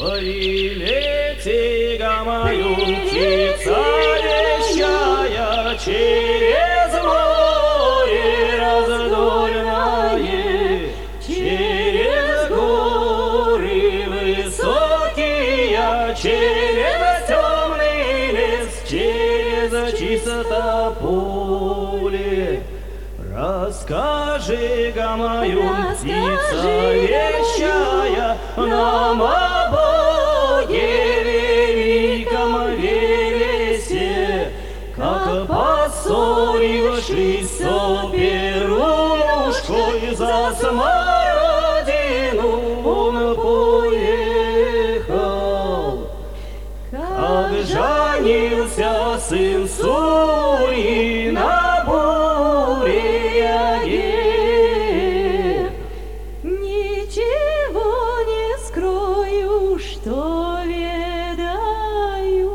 Прилети, гамаю, птица вещая, через море раздольное, через горы высокие, через темный лес, через чисто поле. Расскажи, гамаю, птица вещая, нам об Боге великом Велесе, как поссорившись соперушкой за смородину он поехал. Как женился сын Сурьи на Буряге, ничего не скрою, что ведаю.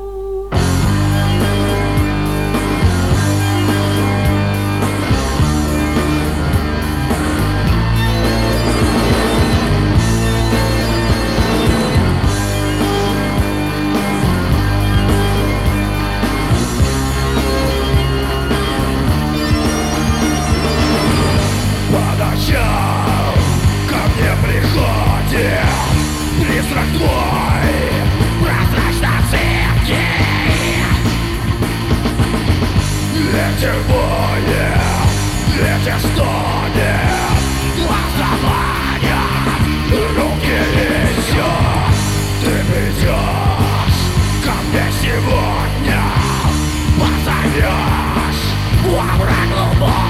Подошел ко мне приходит призрак твой прозрачно-цепкий. Ветер воет, ветер стонет, глаза манят, руки несет. Ты придешь ко мне сегодня, позовешь во враг глубокий.